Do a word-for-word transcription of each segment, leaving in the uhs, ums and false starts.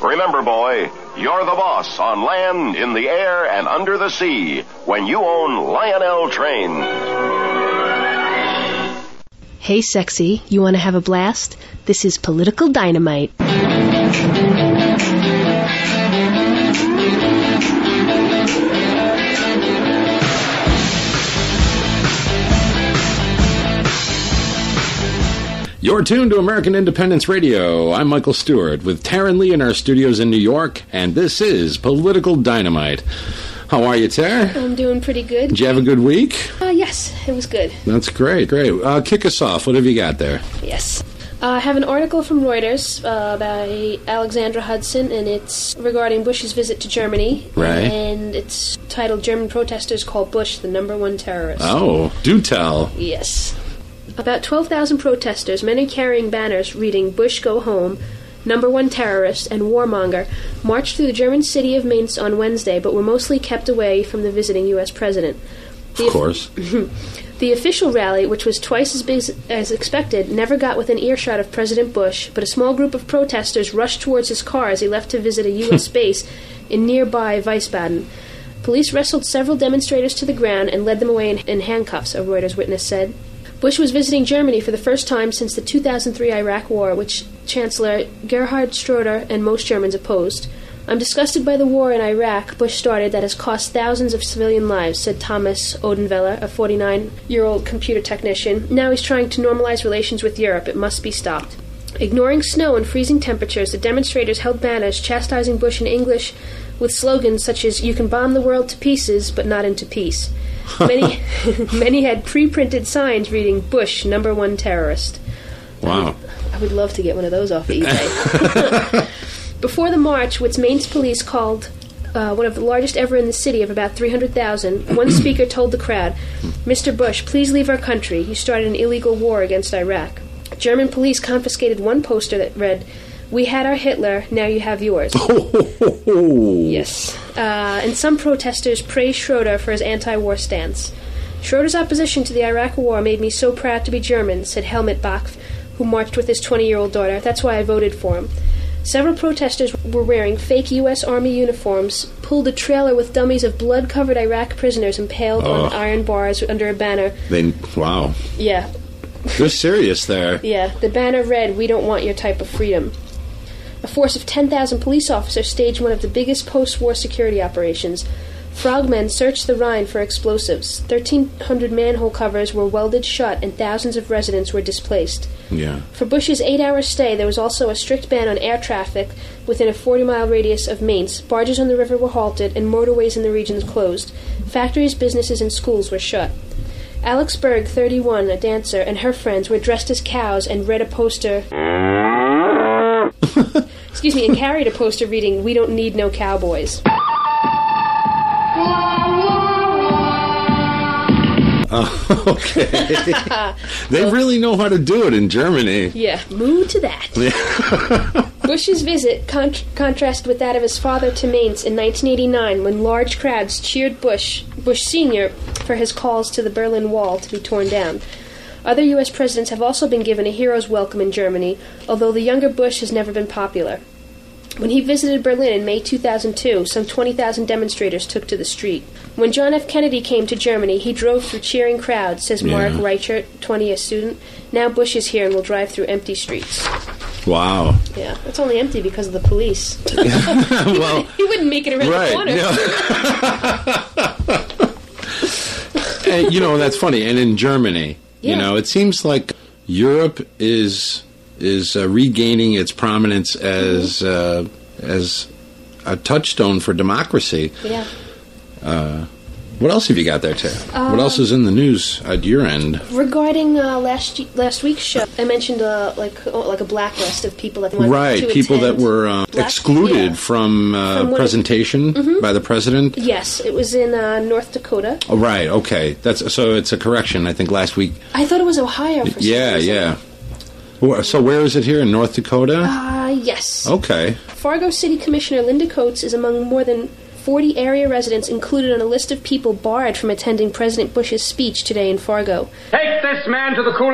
Remember, boy, you're the boss on land, in the air, and under the sea when you own Lionel Train. Hey, sexy, you want to have a blast? This is Political Dynamite. You're tuned to American Independence Radio. I'm Michael Stewart with Taryn Lee in our studios in New York, and this is Political Dynamite. How are you, Tara? I'm doing pretty good. Did you have a good week? Uh, yes, it was good. That's great, great. Uh, kick us off. What have you got there? Yes. Uh, I have an article from Reuters uh, by Alexandra Hudson, and it's regarding Bush's visit to Germany. Right. And it's titled, German Protesters Call Bush the Number One Terrorist. Oh, do tell. Yes. About twelve thousand protesters, many carrying banners reading Bush Go Home, Number One Terrorist, and Warmonger, marched through the German city of Mainz on Wednesday, but were mostly kept away from the visiting U S president. The of course. The official rally, which was twice as big as expected, never got within earshot of President Bush, but a small group of protesters rushed towards his car as he left to visit a U S base in nearby Wiesbaden. Police wrestled several demonstrators to the ground and led them away in, in handcuffs, a Reuters witness said. Bush was visiting Germany for the first time since the two thousand three Iraq War, which Chancellor Gerhard Schroeder and most Germans opposed. I'm disgusted by the war in Iraq Bush started that has cost thousands of civilian lives, said Thomas Odenweiler, a forty-nine-year-old computer technician. Now he's trying to normalize relations with Europe. It must be stopped. Ignoring snow and freezing temperatures, the demonstrators held banners chastising Bush in English with slogans such as, "You can bomb the world to pieces, but not into peace." Many many had pre-printed signs reading, "Bush, number one terrorist." Wow. I would, I would love to get one of those off eBay. Before the march, which Mainz police called uh, one of the largest ever in the city of about three hundred thousand, one speaker told the crowd, "Mister Bush, please leave our country. You started an illegal war against Iraq." German police confiscated one poster that read, "We had our Hitler, now you have yours." Yes. Uh, and some protesters praised Schroeder for his anti-war stance. Schroeder's opposition to the Iraq War made me so proud to be German, said Helmut Bach, who marched with his twenty-year-old daughter. That's why I voted for him. Several protesters were wearing fake U S Army uniforms, pulled a trailer with dummies of blood-covered Iraq prisoners impaled oh. on iron bars under a banner. They, wow. Yeah. They're serious there. Yeah. The banner read, "We don't want your type of freedom." A force of ten thousand police officers staged one of the biggest post-war security operations. Frogmen searched the Rhine for explosives. thirteen hundred manhole covers were welded shut and thousands of residents were displaced. Yeah. For Bush's eight-hour stay, there was also a strict ban on air traffic within a forty-mile radius of Mainz. Barges on the river were halted and motorways in the regions closed. Factories, businesses, and schools were shut. Alex Berg, thirty-one, a dancer, and her friends were dressed as cows and read a poster... Excuse me, and carried a poster reading, "We don't need no cowboys." Oh, okay. They really know how to do it in Germany. Yeah, moo to that. Bush's visit con- contrasted with that of his father to Mainz in nineteen eighty-nine, when large crowds cheered Bush, Bush Senior, for his calls to the Berlin Wall to be torn down. Other U S presidents have also been given a hero's welcome in Germany, although the younger Bush has never been popular. When he visited Berlin in May two thousand two, some twenty thousand demonstrators took to the street. When John F. Kennedy came to Germany, he drove through cheering crowds, says Mark yeah. Reichert, twenty, a student. Now Bush is here and will drive through empty streets. Wow. Yeah, it's only empty because of the police. he, well, wouldn't, he wouldn't make it around right, the corner. Yeah. And, you know, that's funny. And in Germany, yeah. you know, it seems like Europe is... is uh, regaining its prominence as uh, as a touchstone for democracy. Yeah. Uh, what else have you got there, Tara? Uh, what else is in the news at your end? Regarding uh, last last week's show, I mentioned uh, like oh, like a blacklist of people that wanted right, to people attend. that were uh, Black, excluded yeah. from, uh, from presentation it, mm-hmm. by the president. Yes, it was in uh, North Dakota. Oh, right. Okay, that's so. It's a correction. I think last week. I thought it was Ohio. For some yeah, reason. yeah. So where is it here, in North Dakota? Uh, yes. Okay. Fargo City Commissioner Linda Coates is among more than forty area residents included on a list of people barred from attending President Bush's speech today in Fargo. Take this man to the cooler.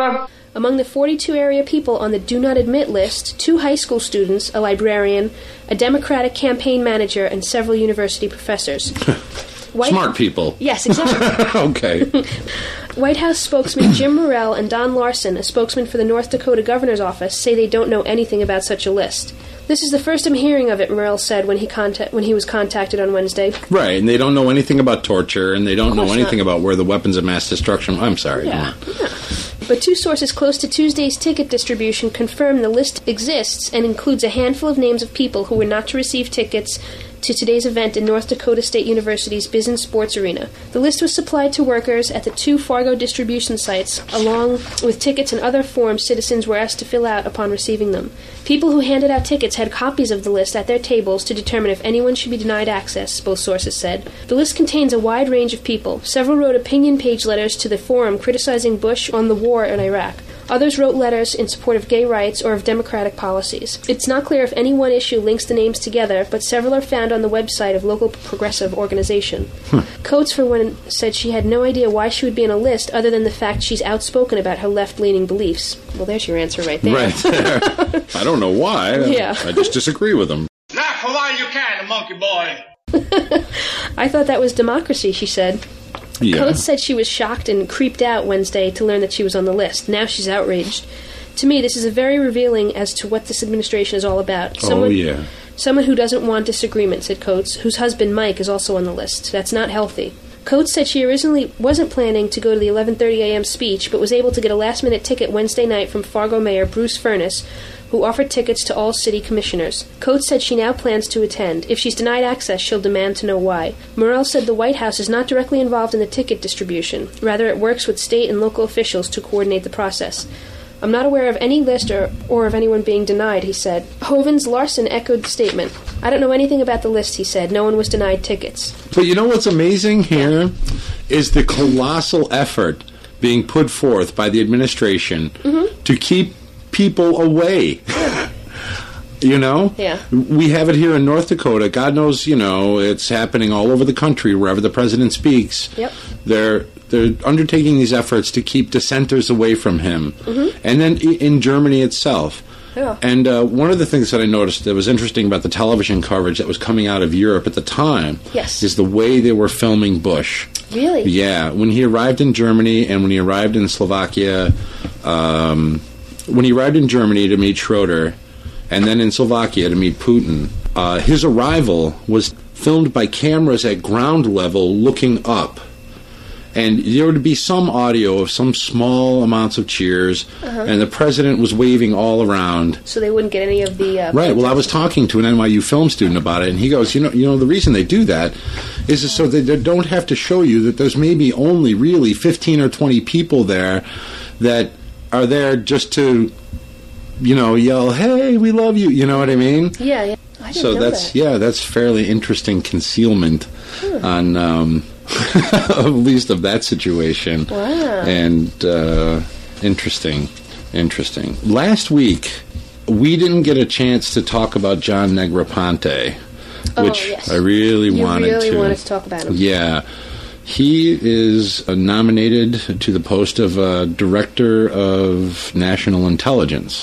Among the forty-two area people on the Do Not Admit list, two high school students, a librarian, a Democratic campaign manager, and several university professors. White Smart people. Yes, exactly. Okay. White House spokesman Jim Morrell and Don Larson, a spokesman for the North Dakota Governor's Office, say they don't know anything about such a list. This is the first I'm hearing of it, Morrell said when he contact- when he was contacted on Wednesday. Right, and they don't know anything about torture, and they don't know anything not. about where the weapons of mass destruction... I'm sorry. Yeah. yeah. But two sources close to Tuesday's ticket distribution confirm the list exists and includes a handful of names of people who were not to receive tickets to today's event in North Dakota State University's Bizen Sports Arena. The list was supplied to workers at the two Fargo distribution sites, along with tickets and other forms citizens were asked to fill out upon receiving them. People who handed out tickets had copies of the list at their tables to determine if anyone should be denied access, both sources said. The list contains a wide range of people. Several wrote opinion page letters to the forum criticizing Bush on the war in Iraq. Others wrote letters in support of gay rights or of democratic policies. It's not clear if any one issue links the names together, but several are found on the website of local progressive organization. Huh. Coates, for one, said she had no idea why she would be on a list other than the fact she's outspoken about her left-leaning beliefs. Well, there's your answer right there. Right there. I don't know why. Yeah. I just disagree with them. Not for while you can, monkey boy. I thought that was democracy, she said. Yeah. Coates said she was shocked and creeped out Wednesday to learn that she was on the list. Now she's outraged. To me, this is a very revealing as to what this administration is all about. Someone, oh, yeah. Someone who doesn't want disagreement, said Coates, whose husband Mike is also on the list. That's not healthy. Coates said she originally wasn't planning to go to the eleven thirty a.m. speech, but was able to get a last-minute ticket Wednesday night from Fargo Mayor Bruce Furness, who offered tickets to all city commissioners. Coates said she now plans to attend. If she's denied access, she'll demand to know why. Morrell said the White House is not directly involved in the ticket distribution. Rather, it works with state and local officials to coordinate the process. I'm not aware of any list or, or of anyone being denied, he said. Hovins Larson echoed the statement. I don't know anything about the list, he said. No one was denied tickets. But you know what's amazing here is the colossal effort being put forth by the administration mm-hmm. to keep people away. You know? Yeah. We have it here in North Dakota. God knows, you know, it's happening all over the country wherever the president speaks. Yep. They're they're undertaking these efforts to keep dissenters away from him. Mm-hmm. And then in Germany itself. Yeah. And uh, one of the things that I noticed that was interesting about the television coverage that was coming out of Europe at the time yes. is the way they were filming Bush. Really? Yeah. When he arrived in Germany and when he arrived in Slovakia, um, when he arrived in Germany to meet Schroeder, and then in Slovakia to meet Putin, uh, his arrival was filmed by cameras at ground level looking up. And there would be some audio of some small amounts of cheers, uh-huh. and the president was waving all around. So they wouldn't get any of the... Uh, right. Well, I was talking to an N Y U film student about it, and he goes, you know, you know, the reason they do that is so that they don't have to show you that there's maybe only really fifteen or twenty people there that are there just to... you know, yell, hey, we love you. You know what I mean? Yeah, yeah. I didn't so know that's that. yeah, that's fairly interesting concealment huh. on um, at least of that situation. Wow. And uh, interesting, interesting. Last week we didn't get a chance to talk about John Negroponte, oh, which yes. I really you wanted really to. wanted to talk about him. Yeah. He is uh, nominated to the post of uh, Director of National Intelligence.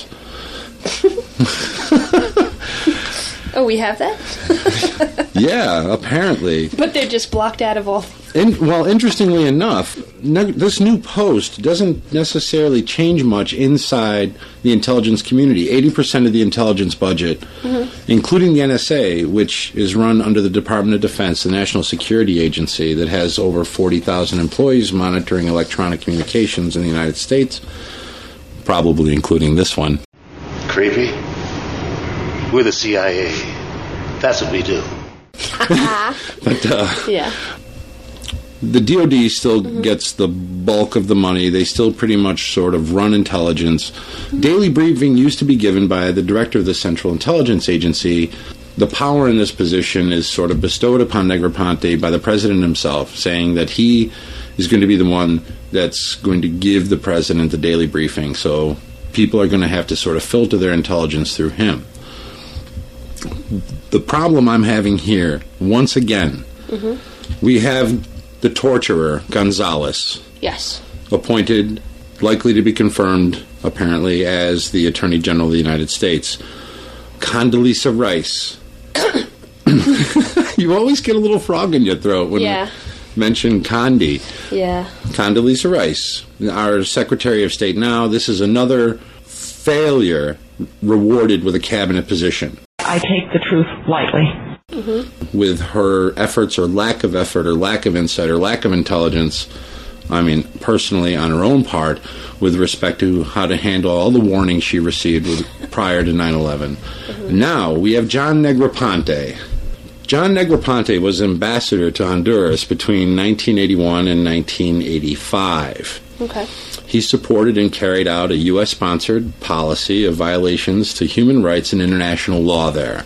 Oh, we have that? Yeah, apparently. But they're just blocked out of all... In, well, interestingly enough, ne- this new post doesn't necessarily change much inside the intelligence community. eighty percent of the intelligence budget, mm-hmm. including the N S A, which is run under the Department of Defense, the National Security Agency, that has over forty thousand employees monitoring electronic communications in the United States, probably including this one. Creepy? We're the C I A. That's what we do. But, uh... yeah. The D O D still mm-hmm. gets the bulk of the money. They still pretty much sort of run intelligence. Mm-hmm. Daily briefing used to be given by the director of the Central Intelligence Agency. The power in this position is sort of bestowed upon Negroponte by the president himself, saying that he is going to be the one that's going to give the president the daily briefing. So people are going to have to sort of filter their intelligence through him. The problem I'm having here, once again, mm-hmm. we have the torturer, Gonzalez. Yes. Appointed, likely to be confirmed, apparently, as the Attorney General of the United States. Condoleezza Rice. You always get a little frog in your throat when Yeah. you mention Condi. Yeah. Condoleezza Rice, our Secretary of State now. This is another failure rewarded with a cabinet position. I take the truth lightly. With her efforts or lack of effort or lack of insight or lack of intelligence, I mean, personally on her own part, with respect to how to handle all the warnings she received with, prior to nine eleven. Now, we have John Negroponte. John Negroponte was ambassador to Honduras between nineteen eighty-one and nineteen eighty-five. Okay. He supported and carried out a U S-sponsored policy of violations to human rights and international law there.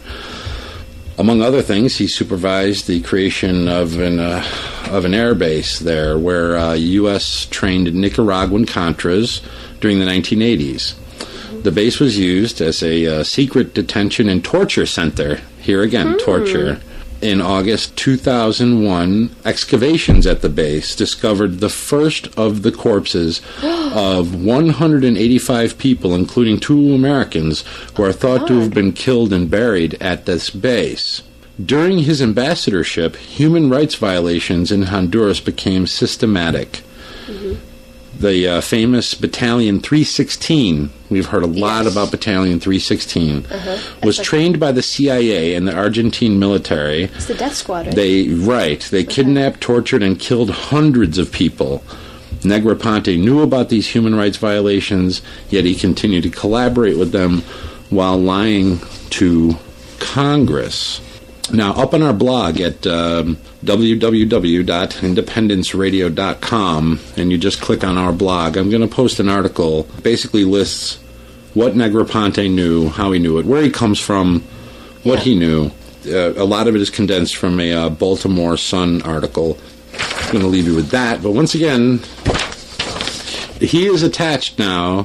Among other things, he supervised the creation of an uh, of an air base there where uh, U S trained Nicaraguan Contras during the nineteen eighties. The base was used as a uh, secret detention and torture center. Here again, mm. torture. In August two thousand one, excavations at the base discovered the first of the corpses of one hundred eighty-five people, including two Americans, who are thought to have been killed and buried at this base. During his ambassadorship, human rights violations in Honduras became systematic. Mm-hmm. The uh, famous Battalion three sixteen, we've heard a lot yes. about Battalion three sixteen, uh-huh. was like trained by the C I A and the Argentine military. It's the death squad, right? They, right. They okay. kidnapped, tortured, and killed hundreds of people. Negroponte knew about these human rights violations, yet he continued to collaborate with them while lying to Congress. Now, up on our blog at um, w w w dot independence radio dot com, and you just click on our blog, I'm going to post an article that basically lists what Negroponte knew, how he knew it, where he comes from, what yeah. he knew. Uh, a lot of it is condensed from a uh, Baltimore Sun article. I'm going to leave you with that. But once again, he is attached now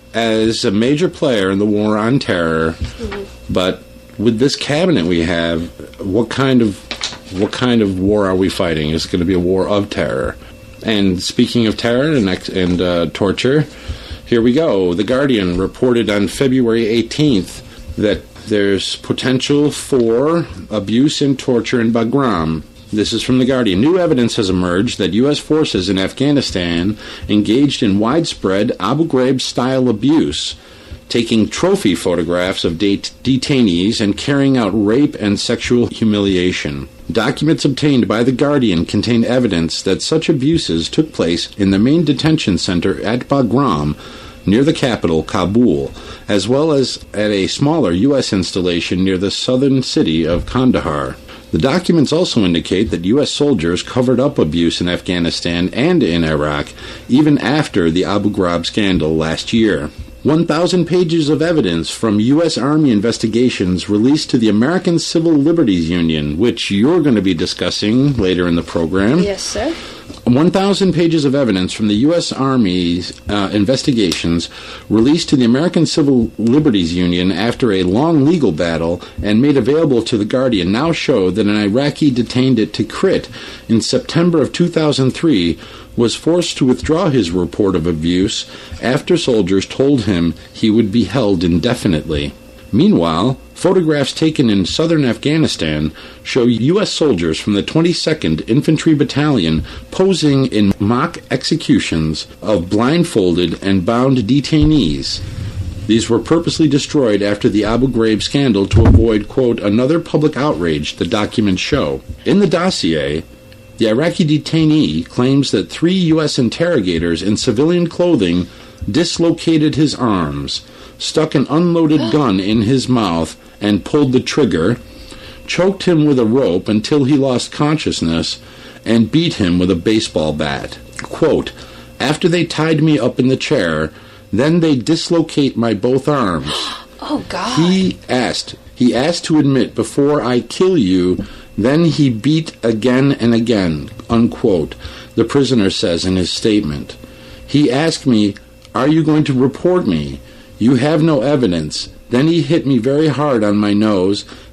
as a major player in the war on terror, mm-hmm. but with this cabinet we have, what kind of what kind of war are we fighting? Is it going to be a war of terror? And speaking of terror and, and uh, torture, here we go. The Guardian reported on February eighteenth that there's potential for abuse and torture in Bagram. This is from The Guardian. New evidence has emerged that U S forces in Afghanistan engaged in widespread Abu Ghraib-style abuse, taking trophy photographs of det- detainees and carrying out rape and sexual humiliation. Documents obtained by The Guardian contain evidence that such abuses took place in the main detention center at Bagram, near the capital, Kabul, as well as at a smaller U S installation near the southern city of Kandahar. The documents also indicate that U S soldiers covered up abuse in Afghanistan and in Iraq, even after the Abu Ghraib scandal last year. one thousand pages of evidence from U S Army investigations released to the American Civil Liberties Union, which you're going to be discussing later in the program. Yes, sir. one thousand pages of evidence from the U S Army's uh, investigations released to the American Civil Liberties Union after a long legal battle and made available to The Guardian now show that an Iraqi detained at Tikrit in September of two thousand three was forced to withdraw his report of abuse after soldiers told him he would be held indefinitely. Meanwhile, photographs taken in southern Afghanistan show U S soldiers from the twenty-second Infantry Battalion posing in mock executions of blindfolded and bound detainees. These were purposely destroyed after the Abu Ghraib scandal to avoid, quote, another public outrage, the documents show. In the dossier, the Iraqi detainee claims that three U S interrogators in civilian clothing dislocated his arms, stuck an unloaded gun in his mouth and pulled the trigger, choked him with a rope until he lost consciousness, and beat him with a baseball bat. Quote, after they tied me up in the chair, then they dislocate my both arms. Oh, God. He asked, he asked to admit, before I kill you, then he beat again and again, unquote, the prisoner says in his statement. He asked me, are you going to report me? You have no evidence. Then he hit me very hard on my nose,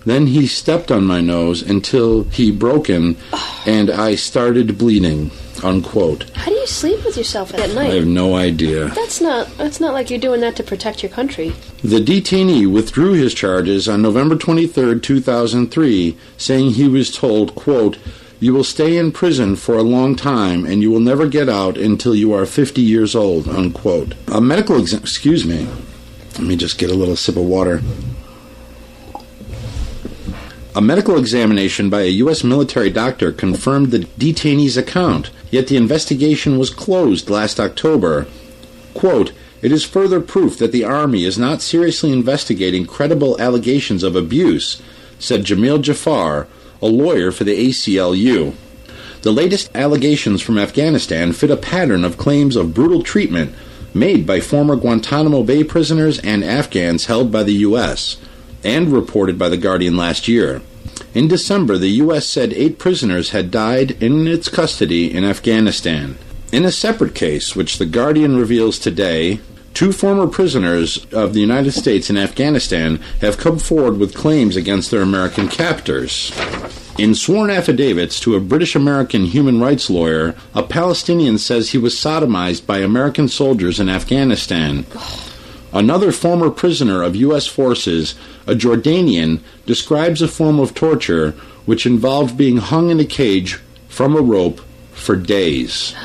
Then he stepped on my nose until he broken, and I started bleeding, unquote. How do you sleep with yourself at night? I have no idea. That's not, that's not like you're doing that to protect your country. The detainee withdrew his charges on November twenty-third, two thousand three, saying he was told, quote, "You will stay in prison for a long time, and you will never get out until you are fifty years old," unquote. A medical exam... Excuse me. Let me just get a little sip of water. A medical examination by a U S military doctor confirmed the detainee's account, yet the investigation was closed last October. Quote, "It is further proof that the Army is not seriously investigating credible allegations of abuse," said Jamil Jafar, a lawyer for the A C L U. The latest allegations from Afghanistan fit a pattern of claims of brutal treatment made by former Guantanamo Bay prisoners and Afghans held by the U S, and reported by The Guardian last year. In December, the U S said eight prisoners had died in its custody in Afghanistan. In a separate case, which The Guardian reveals today, two former prisoners of the United States in Afghanistan have come forward with claims against their American captors. In sworn affidavits to a British-American human rights lawyer, a Palestinian says he was sodomized by American soldiers in Afghanistan. Another former prisoner of U S forces, a Jordanian, describes a form of torture which involved being hung in a cage from a rope for days.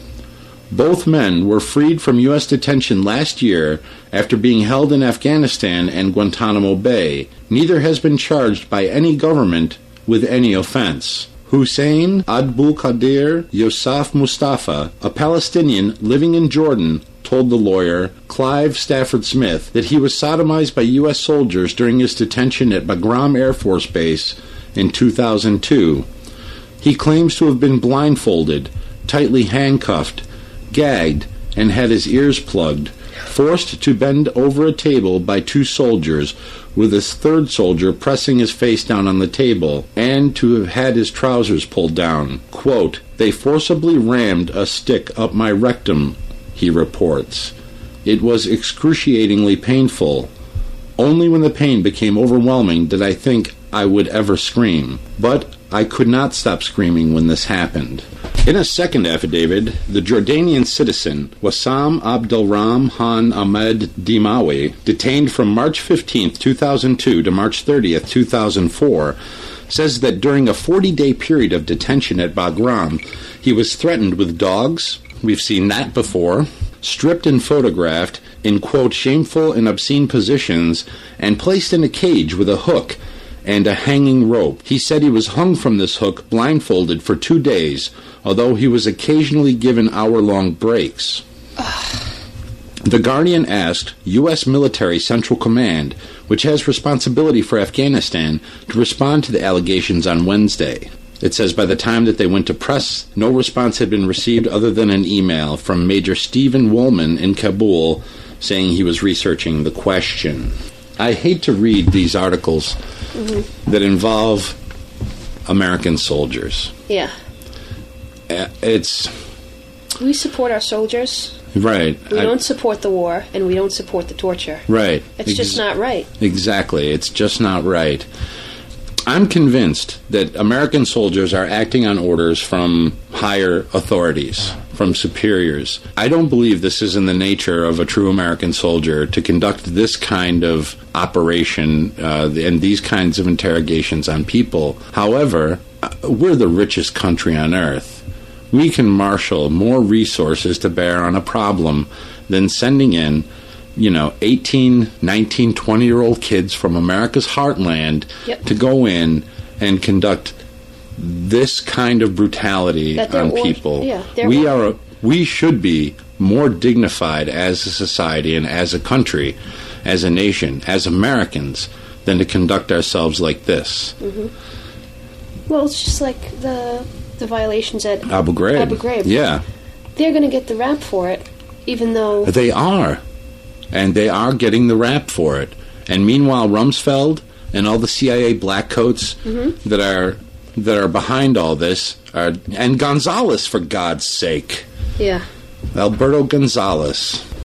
Both men were freed from U S detention last year after being held in Afghanistan and Guantanamo Bay. Neither has been charged by any government with any offense. Hussein Abdulkadir Yosaf Mustafa, a Palestinian living in Jordan, told the lawyer, Clive Stafford Smith, that he was sodomized by U S soldiers during his detention at Bagram Air Force Base in two thousand two. He claims to have been blindfolded, tightly handcuffed, gagged, and had his ears plugged, forced to bend over a table by two soldiers, with his third soldier pressing his face down on the table, and to have had his trousers pulled down. Quote, "They forcibly rammed a stick up my rectum," he reports. "It was excruciatingly painful. Only when the pain became overwhelming did I think I would ever scream. But I could not stop screaming when this happened." In a second affidavit, the Jordanian citizen, Wassam Abdelram Han Ahmed Dimawi, detained from March fifteenth, two thousand two to March thirtieth, two thousand four, says that during a forty-day period of detention at Bagram, he was threatened with dogs, we've seen that before, stripped and photographed in, quote, "shameful and obscene positions," and placed in a cage with a hook and a hanging rope. He said he was hung from this hook blindfolded for two days, although he was occasionally given hour-long breaks. The Guardian asked U S Military Central Command, which has responsibility for Afghanistan, to respond to the allegations on Wednesday. It says by the time that they went to press, no response had been received other than an email from Major Stephen Woolman in Kabul saying he was researching the question. I hate to read these articles mm-hmm. that involve American soldiers. Yeah. It's... We support our soldiers. Right. We I, don't support the war, and we don't support the torture. Right. It's Ex- just not right. Exactly. It's just not right. I'm convinced that American soldiers are acting on orders from higher authorities, from superiors. I don't believe this is in the nature of a true American soldier to conduct this kind of operation uh, and these kinds of interrogations on people. However, we're the richest country on earth. We can marshal more resources to bear on a problem than sending in, you know, eighteen, nineteen, twenty-year-old kids from America's heartland yep. to go in and conduct this kind of brutality on or- people. Yeah, we or- are, we should be more dignified as a society and as a country, as a nation, as Americans, than to conduct ourselves like this. Mm-hmm. Well, it's just like the the violations at Abu Ghraib. Abu Ghraib. Yeah, they're going to get the rap for it, even though they are. And they are getting the rap for it. And meanwhile, Rumsfeld and all the C I A blackcoats mm-hmm. that are that are behind all this are, and Gonzalez, for God's sake. Yeah. Alberto Gonzalez.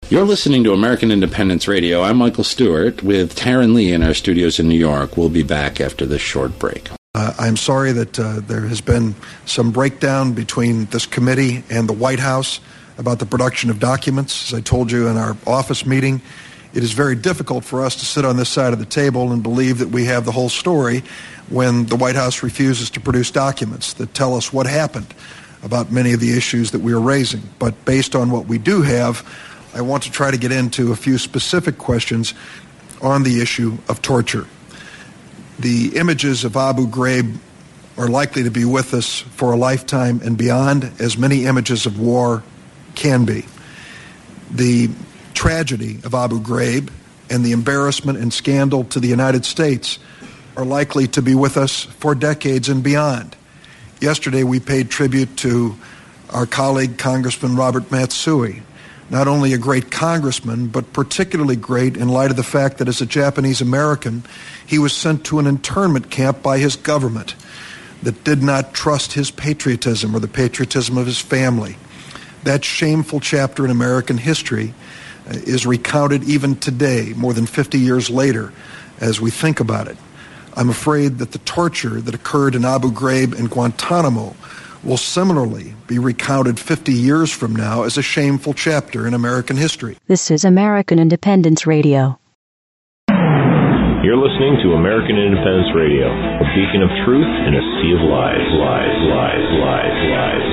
You're listening to American Independence Radio. I'm Michael Stewart with Taryn Lee in our studios in New York. We'll be back after this short break. Uh, I'm sorry that uh, there has been some breakdown between this committee and the White House about the production of documents. As I told you in our office meeting, it is very difficult for us to sit on this side of the table and believe that we have the whole story when the White House refuses to produce documents that tell us what happened about many of the issues that we are raising. But based on what we do have, I want to try to get into a few specific questions on the issue of torture. The images of Abu Ghraib are likely to be with us for a lifetime and beyond, as many images of war can be. The tragedy of Abu Ghraib and the embarrassment and scandal to the United States are likely to be with us for decades and beyond. Yesterday we paid tribute to our colleague, Congressman Robert Matsui, not only a great congressman, but particularly great in light of the fact that as a Japanese American, he was sent to an internment camp by his government that did not trust his patriotism or the patriotism of his family. That shameful chapter in American history uh, is recounted even today, more than fifty years later, as we think about it. I'm afraid that the torture that occurred in Abu Ghraib and Guantanamo will similarly be recounted fifty years from now as a shameful chapter in American history. This is American Independence Radio. You're listening to American Independence Radio, a beacon of truth in a sea of lies, lies, lies, lies, lies,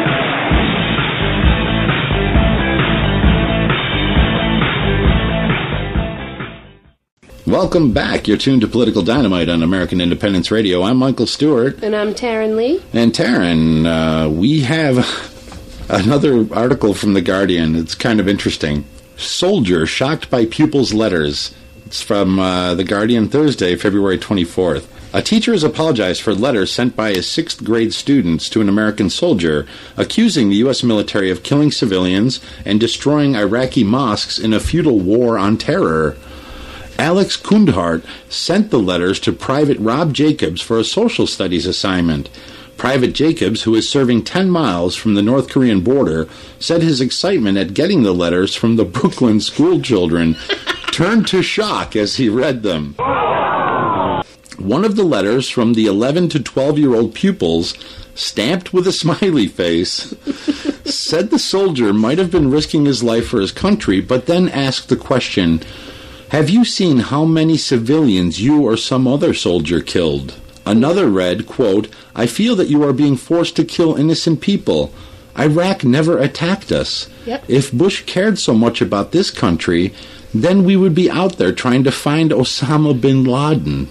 lies. Welcome back. You're tuned to Political Dynamite on American Independence Radio. I'm Michael Stewart. And I'm Taryn Lee. And Taryn, uh, we have another article from The Guardian. It's kind of interesting. Soldier shocked by pupil's letters. It's from uh, The Guardian, Thursday, February twenty-fourth. A teacher has apologized for letters sent by his sixth grade students to an American soldier, accusing the U S military of killing civilians and destroying Iraqi mosques in a futile war on terror. Alex Kundhart sent the letters to Private Rob Jacobs for a social studies assignment. Private Jacobs, who is serving ten miles from the North Korean border, said his excitement at getting the letters from the Brooklyn school children turned to shock as he read them. One of the letters from the eleven to twelve-year-old pupils, stamped with a smiley face, said the soldier might have been risking his life for his country, but then asked the question, "Have you seen how many civilians you or some other soldier killed?" Another read, quote, "I feel that you are being forced to kill innocent people. Iraq never attacked us. Yep. If Bush cared so much about this country, then we would be out there trying to find Osama bin Laden."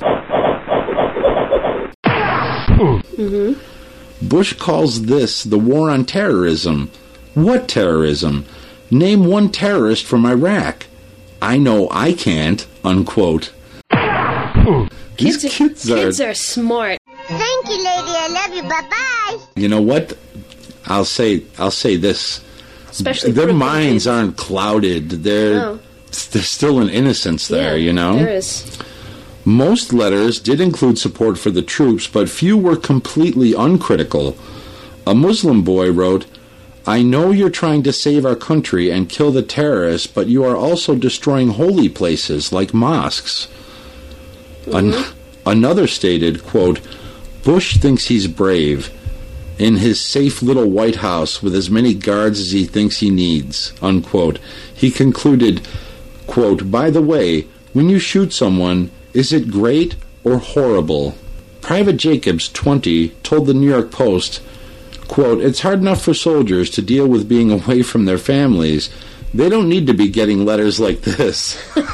Mm-hmm. Bush calls this the war on terrorism. What terrorism? Name one terrorist from Iraq. I know I can't, unquote. Kids, These kids, are, are, kids are smart. Thank you, lady. I love you. Bye-bye. You know what? I'll say I'll say this. Especially their Brooklyn minds kids. aren't clouded. They're No. there's still an innocence there, Yeah, you know? there is. Most letters did include support for the troops, but few were completely uncritical. A Muslim boy wrote, "I know you're trying to save our country and kill the terrorists, but you are also destroying holy places like mosques." Mm-hmm. An- another stated, quote, "Bush thinks he's brave in his safe little White House with as many guards as he thinks he needs," unquote. He concluded, quote, "By the way, when you shoot someone, is it great or horrible?" Private Jacobs, twenty, told the New York Post, quote, "It's hard enough for soldiers to deal with being away from their families. They don't need to be getting letters like this."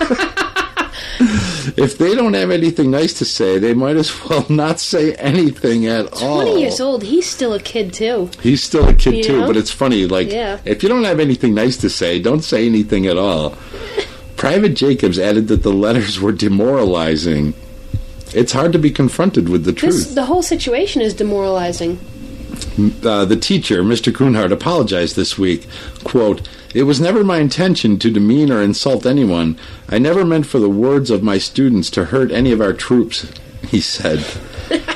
If they don't have anything nice to say, they might as well not say anything at all. twenty years old, he's still a kid, too. He's still a kid, You too, know? but it's funny, like, Yeah. if you don't have anything nice to say, don't say anything at all. Private Jacobs added that the letters were demoralizing. It's hard to be confronted with the This, truth. the whole situation is demoralizing. Uh, the teacher, Mister Kuhnhart, apologized this week. Quote, "It was never my intention to demean or insult anyone. I never meant for the words of my students to hurt any of our troops," he said.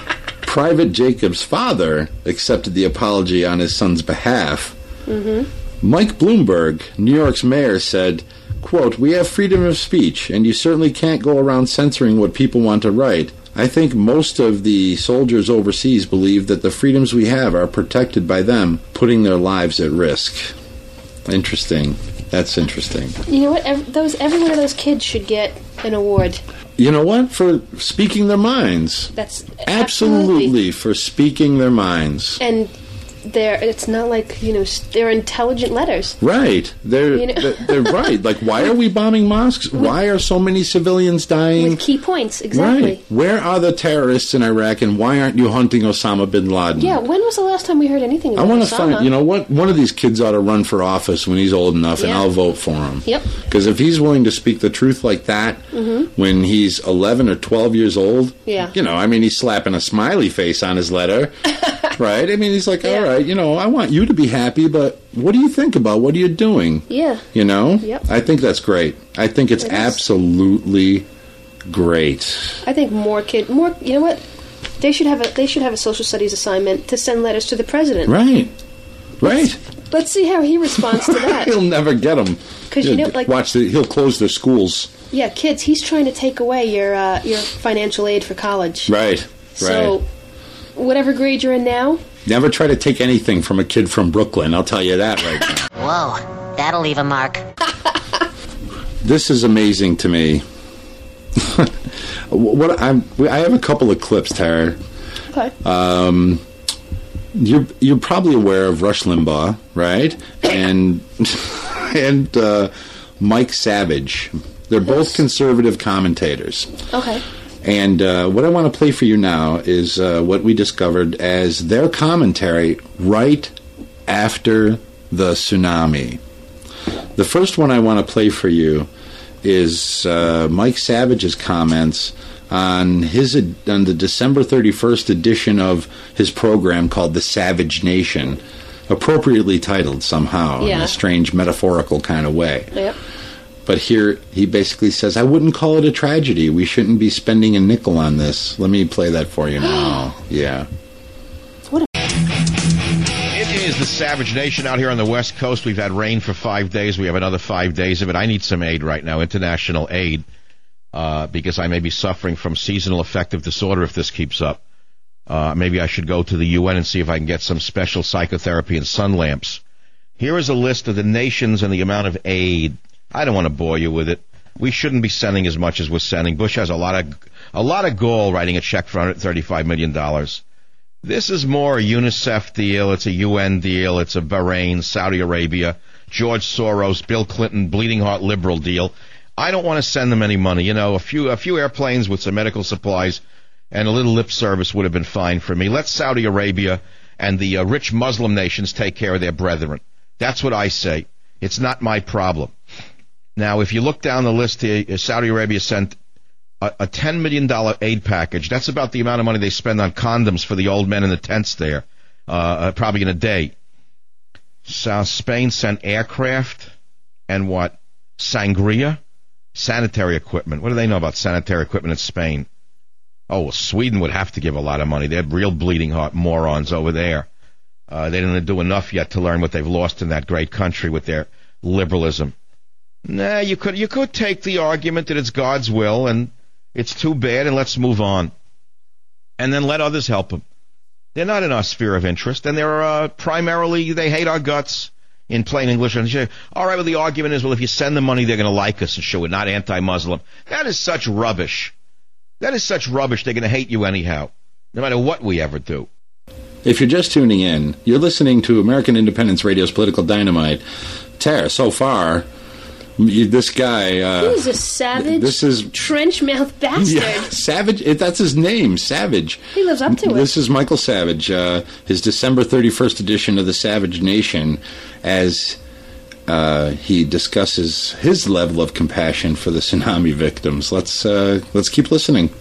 Private Jacobs' father accepted the apology on his son's behalf. Mm-hmm. Mike Bloomberg, New York's mayor, said, quote, "We have freedom of speech, and you certainly can't go around censoring what people want to write. I think most of the soldiers overseas believe that the freedoms we have are protected by them putting their lives at risk." Interesting. That's interesting. You know what? Every, those every one of those kids should get an award. You know what? For speaking their minds. That's absolutely, absolutely for speaking their minds. And they're it's not like, you know, they're intelligent letters. Right. They're You know? they're, they're right. Like, why are we bombing mosques? Why are so many civilians dying? With key points, exactly. Right. Where are the terrorists in Iraq, and why aren't you hunting Osama bin Laden? Yeah, when was the last time we heard anything about I want Osama? to find, you know what? One of these kids ought to run for office when he's old enough, and Yeah. I'll vote for him. Yep. Because if he's willing to speak the truth like that Mhm. when he's eleven or twelve years old, Yeah. you know, I mean, he's slapping a smiley face on his letter, right? I mean, he's like, all right, you know, I want you to be happy, but what do you think about what are you doing? Yeah. You know? Yep. I think that's great. I think it's It is. absolutely great. I think more kid, more. You know what? They should have a they should have a social studies assignment to send letters to the president. Right. Right. Let's see how he responds to that. He'll never get them. 'Cause, you know, like- watch the, he'll close their schools. Yeah, kids, he's trying to take away your uh, your financial aid for college. Right. So, right. whatever grade you're in now, Never try to take anything from a kid from Brooklyn. I'll tell you that right now. Whoa, that'll leave a mark. This is amazing to me. What I'm, I have a couple of clips, Tara. Okay. Um, you're you're probably aware of Rush Limbaugh, right? And and uh, Mike Savage. They're both conservative commentators. Okay. And uh, what I want to play for you now is uh, what we discovered as their commentary right after the tsunami. The first one I want to play for you is uh, Mike Savage's comments on his on the December thirty-first edition of his program called The Savage Nation, appropriately titled somehow in Yeah. a strange metaphorical kind of way. Yep. But here he basically says, I wouldn't call it a tragedy. We shouldn't be spending a nickel on this. Let me play that for you now. Yeah. It is the Savage Nation out here on the West Coast. We've had rain for five days. We have another five days of it. I need some aid right now, international aid, uh, because I may be suffering from seasonal affective disorder if this keeps up. Uh, maybe I should go to the U N and see if I can get some special psychotherapy and sun lamps. Here is a list of the nations and the amount of aid. I don't want to bore you with it. We shouldn't be sending as much as we're sending. Bush has a lot of a lot of gall writing a check for one hundred thirty-five million dollars. This is more a UNICEF deal. It's a U N deal. It's a Bahrain, Saudi Arabia, George Soros, Bill Clinton, bleeding heart liberal deal. I don't want to send them any money. You know, a few a few airplanes with some medical supplies and a little lip service would have been fine for me. Let Saudi Arabia and the uh, rich Muslim nations take care of their brethren. That's what I say. It's not my problem. Now, if you look down the list here, Saudi Arabia sent a, a ten million dollars aid package. That's about the amount of money they spend on condoms for the old men in the tents there, uh, probably in a day. South Spain sent aircraft and what? Sangria? Sanitary equipment. What do they know about sanitary equipment in Spain? Oh, well, Sweden would have to give a lot of money. They're real bleeding heart morons over there. Uh, they didn't do enough yet to learn what they've lost in that great country with their liberalism. Nah, you could you could take the argument that it's God's will and it's too bad and let's move on. And then let others help them. They're not in our sphere of interest, and they're uh, primarily, they hate our guts in plain English. And you say, all right, well, the argument is, well, if you send them money, they're going to like us and show we're not anti-Muslim. That is such rubbish. That is such rubbish. They're going to hate you anyhow, no matter what we ever do. If you're just tuning in, you're listening to American Independence Radio's Political Dynamite. Tara, so far, you, this guy... Uh, He's a savage, this is, trench-mouth bastard. Yeah, Savage, it, that's his name, Savage. He lives up to it. This is Michael Savage, uh, his December thirty-first edition of The Savage Nation, as uh, he discusses his level of compassion for the tsunami victims. Let's uh, let's keep listening.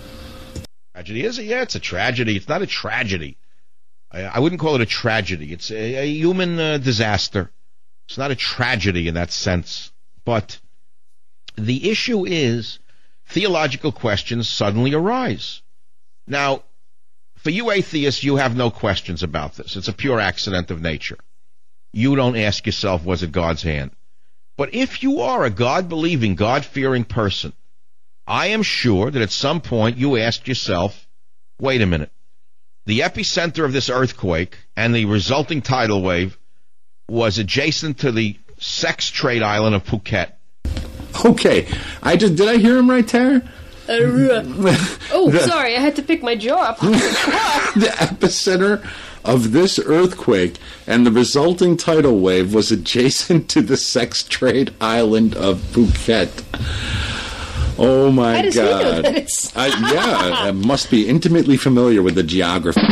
Tragedy is it? Yeah, it's a tragedy. It's not a tragedy. I, I wouldn't call it a tragedy. It's a, a human uh, disaster. It's not a tragedy in that sense. But the issue is theological questions suddenly arise. Now, for you atheists, you have no questions about this. It's a pure accident of nature. you don't ask yourself, was it God's hand? But if you are a God-believing, God-fearing person, I am sure that at some point you asked yourself, wait a minute, the epicenter of this earthquake and the resulting tidal wave was adjacent to the sex trade island of Phuket. Okay, I just did I hear him right, Tara? Uh, oh, sorry, I had to pick my jaw up. The epicenter of this earthquake and the resulting tidal wave was adjacent to the sex trade island of Phuket. Oh my How does God! he know that it's... I, yeah, I must be intimately familiar with the geography.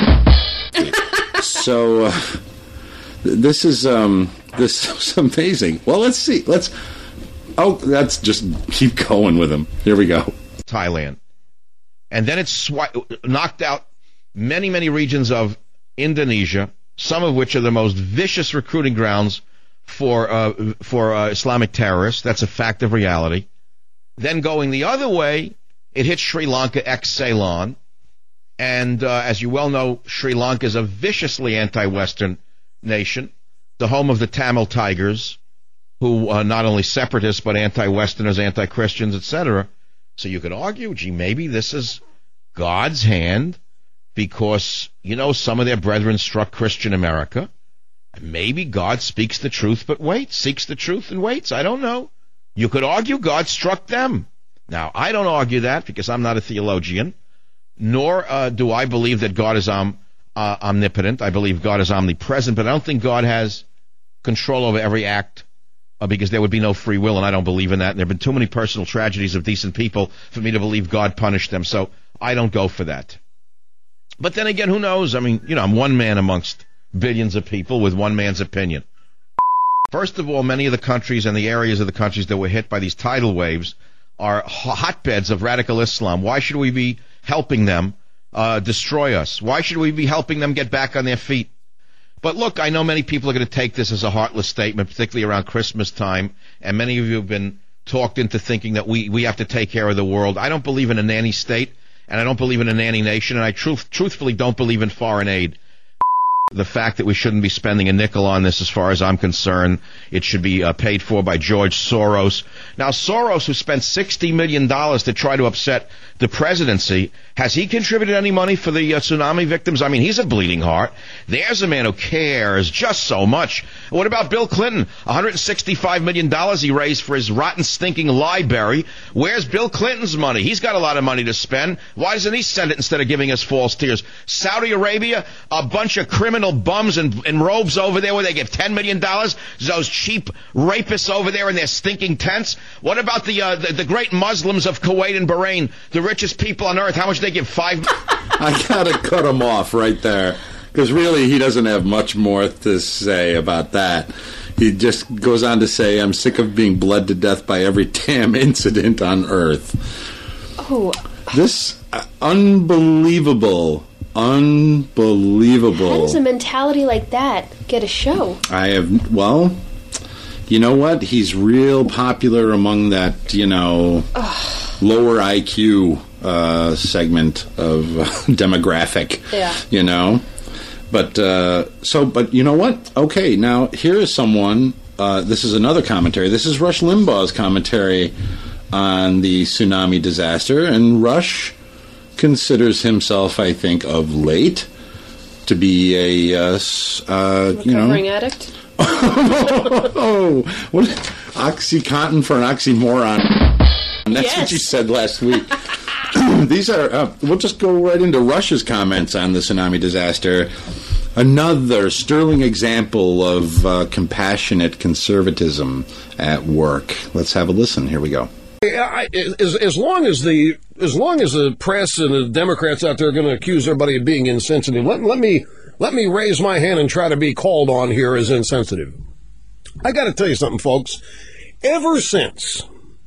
So uh, this is um, this is amazing. Well, let's see. Let's. Oh, let's just keep going with him. Here we go. Thailand, and then it swi- knocked out many, many regions of Indonesia, some of which are the most vicious recruiting grounds for uh, for uh, Islamic terrorists. That's a fact of reality. Then going the other way, it hit Sri Lanka, ex-Ceylon, and uh, as you well know, Sri Lanka is a viciously anti-Western nation, the home of the Tamil Tigers, who are not only separatists but anti-Westerners, anti-Christians, et cetera. So you could argue, gee, maybe this is God's hand because, you know, some of their brethren struck Christian America. Maybe God speaks the truth but waits, seeks the truth and waits. I don't know. You could argue God struck them. Now, I don't argue that because I'm not a theologian, nor uh, do I believe that God is um, uh, omnipotent. I believe God is omnipresent, but I don't think God has control over every act uh, because there would be no free will, and I don't believe in that. And there have been too many personal tragedies of decent people for me to believe God punished them, so I don't go for that. But then again, who knows? I mean, you know, I'm one man amongst billions of people with one man's opinion. First of all, many of the countries and the areas of the countries that were hit by these tidal waves are hotbeds of radical Islam. Why should we be helping them uh, destroy us? Why should we be helping them get back on their feet? But look, I know many people are going to take this as a heartless statement, particularly around Christmas time, and many of you have been talked into thinking that we, we have to take care of the world. I don't believe in a nanny state, and I don't believe in a nanny nation, and I truth, truthfully don't believe in foreign aid. The fact that we shouldn't be spending a nickel on this, as far as I'm concerned, it should be uh, paid for by George Soros. Now, Soros, who spent sixty million dollars to try to upset the presidency, has he contributed any money for the uh, tsunami victims? I mean, he's a bleeding heart. There's a man who cares just so much. What about Bill Clinton? one hundred sixty-five million dollars he raised for his rotten, stinking library. Where's Bill Clinton's money? He's got a lot of money to spend. Why doesn't he send it instead of giving us false tears? Saudi Arabia, a bunch of criminal bums in, in robes over there where they give ten million dollars. Those cheap rapists over there in their stinking tents. What about the, uh, the the great Muslims of Kuwait and Bahrain, the richest people on earth? How much they give? Five. I gotta cut him off right there because really he doesn't have much more to say about that. He just goes on to say, "I'm sick of being bled to death by every damn incident on earth." Oh, this uh, unbelievable. Unbelievable. How does a mentality like that get a show? I have, well, you know what? He's real popular among that, you know, Ugh. lower I Q uh, segment of uh, demographic. Yeah. You know? But, uh, so, but you know what? Okay, now here is someone, uh, this is another commentary. This is Rush Limbaugh's commentary on the tsunami disaster, and Rush considers himself, I think, of late to be a uh, uh, you know, recovering addict. Oh, what OxyContin for an oxymoron? That's yes. what you said last week. These are. Uh, we'll just go right into Rush's comments on the tsunami disaster. Another sterling example of uh, compassionate conservatism at work. Let's have a listen. Here we go. I, as, as long as the as long as the press and the Democrats out there are going to accuse everybody of being insensitive, let, let me let me raise my hand and try to be called on here as insensitive. I got to tell you something, folks. Ever since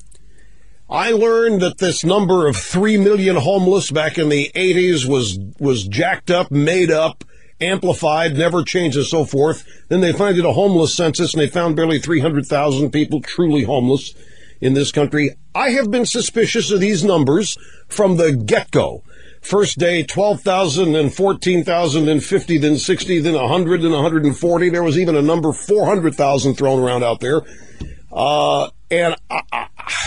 I learned that this number of three million homeless back in the eighties was was jacked up, made up, amplified, never changed, and so forth, then they finally did a homeless census and they found barely three hundred thousand people truly homeless in this country. I have been suspicious of these numbers from the get-go. First day, twelve thousand, then fourteen thousand, then fifty, then sixty, then one hundred, then one hundred forty. There was even a number four hundred thousand thrown around out there. Uh, and I, I,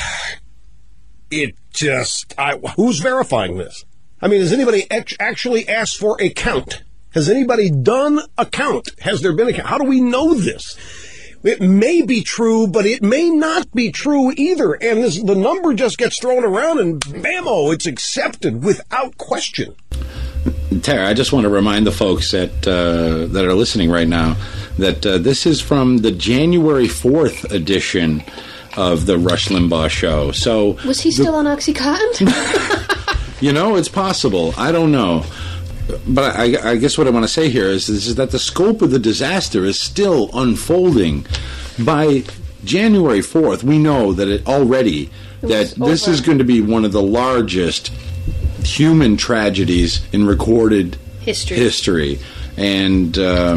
it just, I, who's verifying this? I mean, has anybody ex- actually asked for a count? Has anybody done a count? Has there been a count? How do we know this? It may be true, but it may not be true either. And this, the number just gets thrown around and bammo, it's accepted without question. Tara, I just want to remind the folks that uh, that are listening right now that uh, this is from the January fourth edition of the Rush Limbaugh Show. So was he still the, on Oxycontin? You know, it's possible. I don't know. But I, I guess what I want to say here is, is that the scope of the disaster is still unfolding. By January fourth, we know that it already it that this over. is going to be one of the largest human tragedies in recorded history. history. And uh,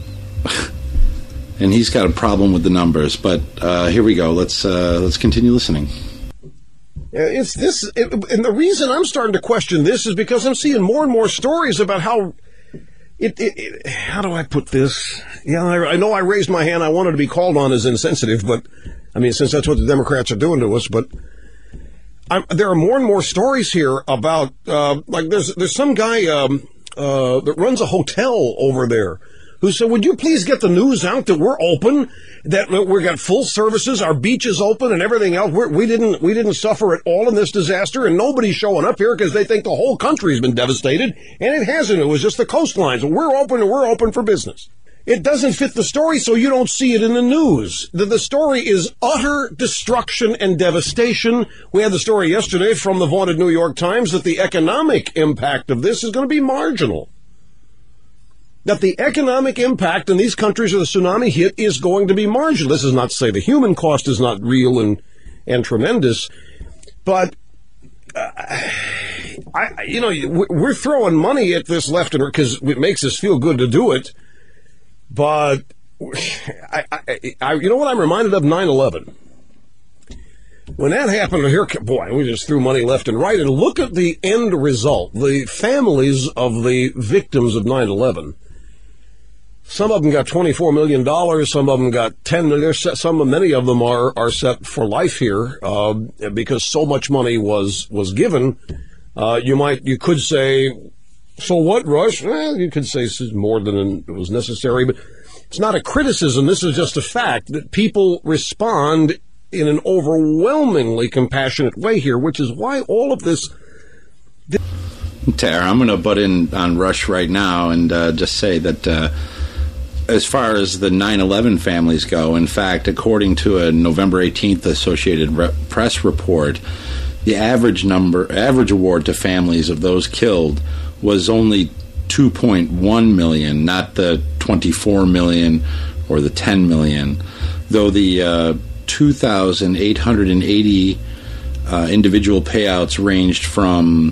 and he's got a problem with the numbers. But uh, here we go. Let's uh, let's continue listening. It's this, it, and the reason I'm starting to question this is because I'm seeing more and more stories about how it. it, it how do I put this? Yeah, I, I know I raised my hand. I wanted to be called on as insensitive, but I mean, since that's what the Democrats are doing to us. But I'm, there are more and more stories here about uh, like there's there's some guy um, uh, that runs a hotel over there who said, "Would you please get the news out that we're open, that we've got full services, our beach is open, and everything else. We're, we didn't we didn't suffer at all in this disaster, and nobody's showing up here because they think the whole country's been devastated, and it hasn't. It was just the coastlines. And we're open, and we're open for business." It doesn't fit the story, so you don't see it in the news. The, the story is utter destruction and devastation. We had the story yesterday from the vaunted New York Times that the economic impact of this is going to be marginal. That the economic impact in these countries where the tsunami hit is going to be marginal. This is not to say the human cost is not real and and tremendous, but uh, I, you know, we're throwing money at this left and right because it makes us feel good to do it. But I, I, I, you know what I'm reminded of? nine eleven. When that happened, here, boy, we just threw money left and right. And look at the end result. The families of the victims of nine eleven. Some of them got twenty-four million dollars. Some of them got ten million dollars. Some, many of them are, are set for life here uh, because so much money was was given. Uh, you might, you could say, so what, Rush? Well, you could say this is more than was necessary, but it's not a criticism. This is just a fact that people respond in an overwhelmingly compassionate way here, which is why all of this. Tara, I'm going to butt in on Rush right now and uh, just say that. Uh, As far as the nine eleven families go, in fact, according to a November eighteenth Associated Re- Press report, the average number, average award to families of those killed was only two point one million dollars, not the twenty-four million dollars or the ten million dollars, though the uh, two thousand eight hundred eighty uh, individual payouts ranged from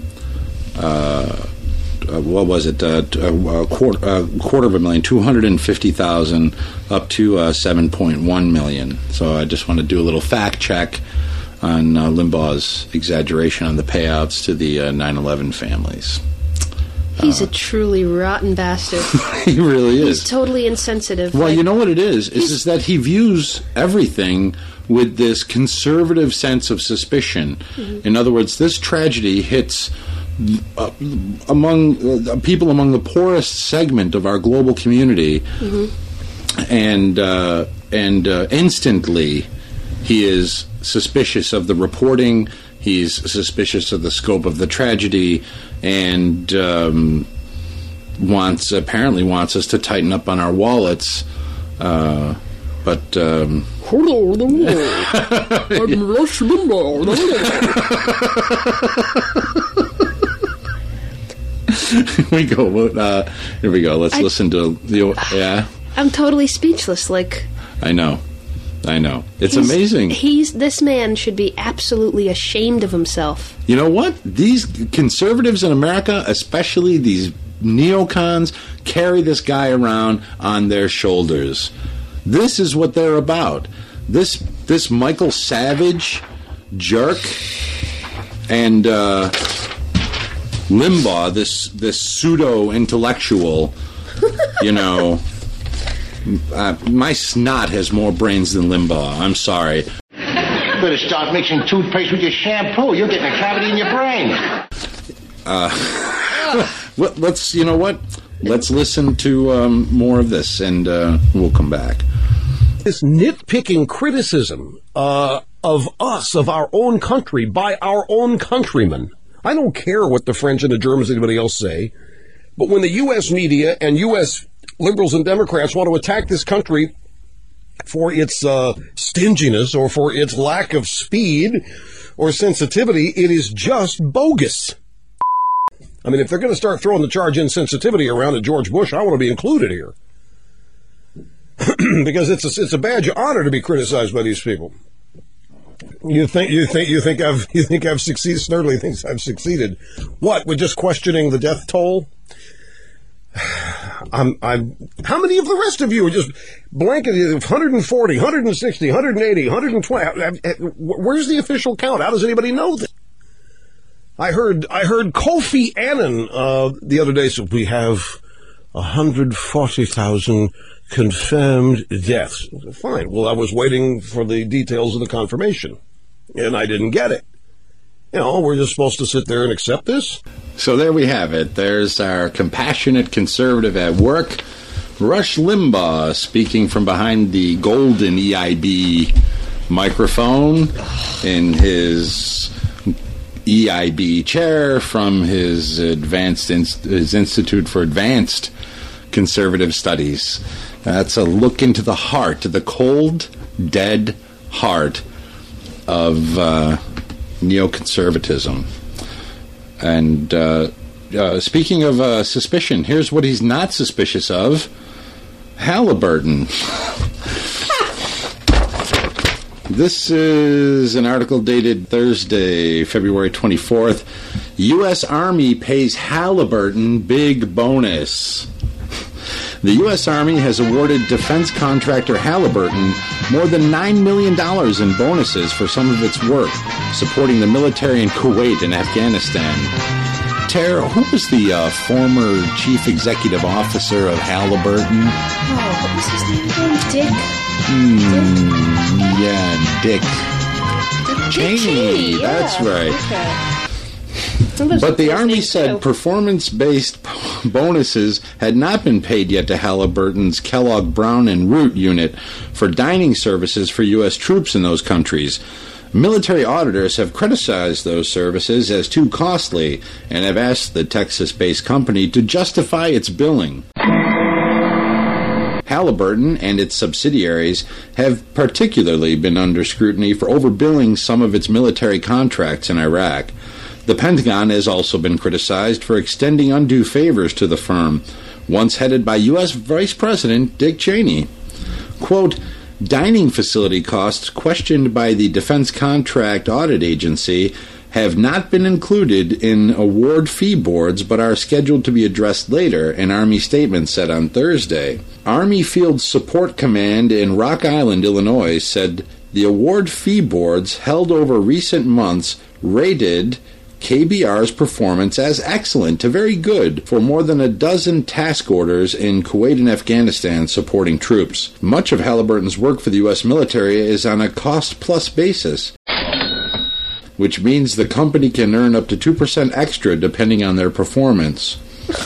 uh, Uh, what was it? Uh, a quarter, uh, quarter of a million, two hundred and fifty thousand, up to uh, seven point one million. So I just want to do a little fact check on uh, Limbaugh's exaggeration on the payouts to the uh, nine eleven families. He's uh, a truly rotten bastard. He really is. He's totally insensitive. Well, like, you know what it is? Is, is that he views everything with this conservative sense of suspicion. Mm-hmm. In other words, this tragedy hits. Uh, among uh, people among the poorest segment of our global community, mm-hmm. and uh, and uh, instantly he is suspicious of the reporting. He's suspicious of the scope of the tragedy, and um, wants apparently wants us to tighten up on our wallets. Uh, but. Um, Hello, the world. I'm Rush Limbaugh. Here we go. Uh, here we go. Let's I, listen to the. Yeah. I'm totally speechless. Like. I know. I know. It's he's, amazing. He's this man should be absolutely ashamed of himself. You know what? These conservatives in America, especially these neocons, carry this guy around on their shoulders. This is what they're about. This this Michael Savage jerk and. Uh, Limbaugh, this this pseudo-intellectual, you know, uh, my snot has more brains than Limbaugh. I'm sorry. You better start mixing toothpaste with your shampoo. You're getting a cavity in your brain. Uh, let's, you know what? Let's listen to um, more of this, and uh, we'll come back. This nitpicking criticism uh, of us, of our own country, by our own countrymen. I don't care what the French and the Germans and anybody else say, but when the U S media and U S liberals and Democrats want to attack this country for its uh, stinginess or for its lack of speed or sensitivity, it is just bogus. I mean, if they're going to start throwing the charge insensitivity around at George Bush, I want to be included here. Because it's a, it's a badge of honor to be criticized by these people. You think you think you think I've you think I've succeeded? Snerdley thinks I've succeeded. What, with just questioning the death toll? I'm I'm. How many of the rest of you are just blanketed one hundred forty, one hundred sixty, one hundred eighty, one hundred twenty? Where's the official count? How does anybody know this? I heard I heard Kofi Annan uh, the other day said we have one hundred forty thousand confirmed deaths. Fine. Well, I was waiting for the details of the confirmation, and I didn't get it. You know, we're just supposed to sit there and accept this? So there we have it. There's our compassionate conservative at work, Rush Limbaugh, speaking from behind the golden E I B microphone in his E I B chair from his advanced inst- his Institute for Advanced Conservative Studies. That's a look into the heart, the cold, dead heart of uh, neoconservatism. And uh, uh, speaking of uh, suspicion, here's what he's not suspicious of: Halliburton. This is an article dated Thursday, February twenty-fourth. U S Army pays Halliburton big bonus. The U S Army has awarded defense contractor Halliburton more than nine million dollars in bonuses for some of its work supporting the military in Kuwait and Afghanistan. Tara, who was the uh, former chief executive officer of Halliburton? Oh, what was his name again? Dick? Mm, yeah, Dick. Dick Cheney. Cheney, yeah. That's right. Okay. But the Army said performance-based bonuses had not been paid yet to Halliburton's Kellogg Brown and Root unit for dining services for U S troops in those countries. Military auditors have criticized those services as too costly and have asked the Texas-based company to justify its billing. Halliburton and its subsidiaries have particularly been under scrutiny for overbilling some of its military contracts in Iraq. The Pentagon has also been criticized for extending undue favors to the firm, once headed by U S Vice President Dick Cheney. Quote, dining facility costs questioned by the Defense Contract Audit Agency have not been included in award fee boards but are scheduled to be addressed later, an Army statement said on Thursday. Army Field Support Command in Rock Island, Illinois, said the award fee boards held over recent months rated K B R's performance as excellent to very good for more than a dozen task orders in Kuwait and Afghanistan supporting troops. Much of Halliburton's work for the U S military is on a cost-plus basis, which means the company can earn up to two percent extra depending on their performance.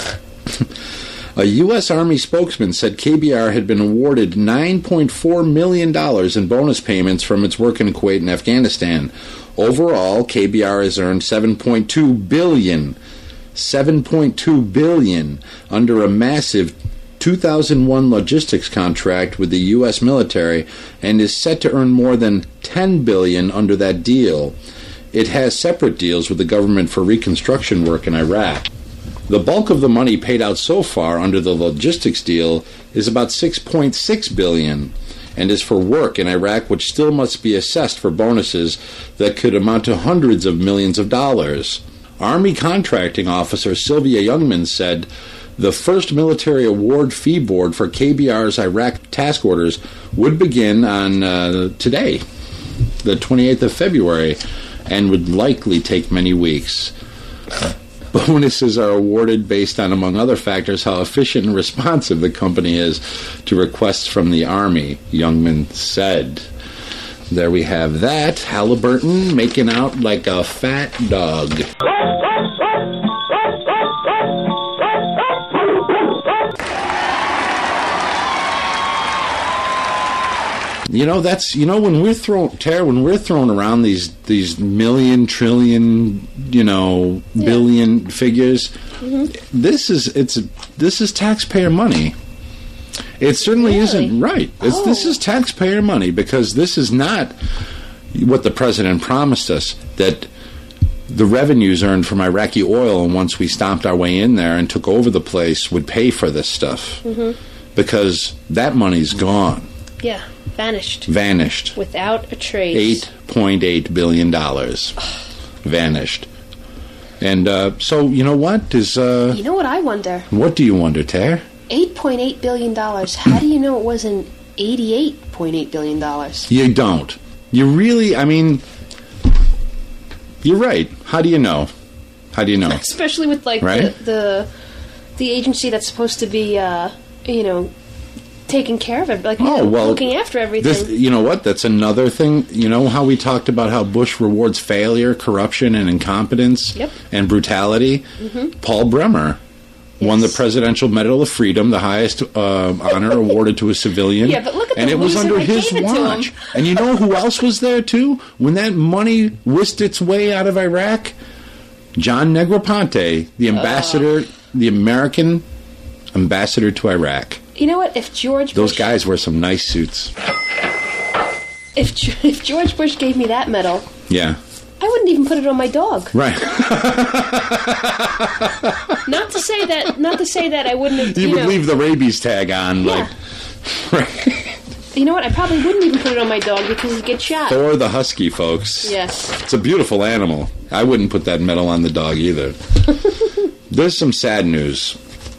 A U S Army spokesman said K B R had been awarded nine point four million dollars in bonus payments from its work in Kuwait and Afghanistan. Overall, K B R has earned seven point two billion dollars, seven point two billion dollars under a massive two thousand one logistics contract with the U S military and is set to earn more than ten billion dollars under that deal. It has separate deals with the government for reconstruction work in Iraq. The bulk of the money paid out so far under the logistics deal is about six point six billion dollars and is for work in Iraq which still must be assessed for bonuses that could amount to hundreds of millions of dollars. Army contracting officer Sylvia Youngman said the first military award fee board for K B R's Iraq task orders would begin on uh, today, the twenty-eighth of February, and would likely take many weeks. Bonuses are awarded based on, among other factors, how efficient and responsive the company is to requests from the Army, Youngman said. There we have that. Halliburton making out like a fat dog. You know, that's, you know, when we're throwing, Tara, when we're throwing around these these million, trillion, you know, yeah. billion figures, mm-hmm. this is, it's, this is taxpayer money. It certainly really? isn't right. It's, oh. This is taxpayer money, because this is not what the president promised us, that the revenues earned from Iraqi oil, and once we stomped our way in there and took over the place, would pay for this stuff. Mm-hmm. Because that money's gone. Yeah, vanished. Vanished. Without a trace. eight point eight billion dollars. Vanished. And uh, so, you know what? Is uh, You know what I wonder? What do you wonder, Tara? eight point eight billion dollars. How do you know it wasn't eighty-eight point eight billion dollars? You don't. You really, I mean, you're right. How do you know? How do you know? Especially with, like, right? the, the the agency that's supposed to be, uh, you know, taking care of it, like, you oh, know, well, looking after everything. This, you know what? That's another thing. You know how we talked about how Bush rewards failure, corruption, and incompetence yep. and brutality? Mm-hmm. Paul Bremer yes. won the Presidential Medal of Freedom, the highest uh, honor awarded to a civilian. Yeah, but look at the and it was under his watch. And you know who else was there, too? When that money whisked its way out of Iraq? John Negroponte, the ambassador, uh. the American ambassador to Iraq. You know what? If George Those Bush, guys wear some nice suits. If if George Bush gave me that medal, yeah, I wouldn't even put it on my dog. Right. Not to say that. Not to say that I wouldn't have. You, you would know, leave the rabies tag on, yeah. like. Right. You know what? I probably wouldn't even put it on my dog because he'd get shot. Thor the husky, folks. Yes. It's a beautiful animal. I wouldn't put that medal on the dog either. There's some sad news.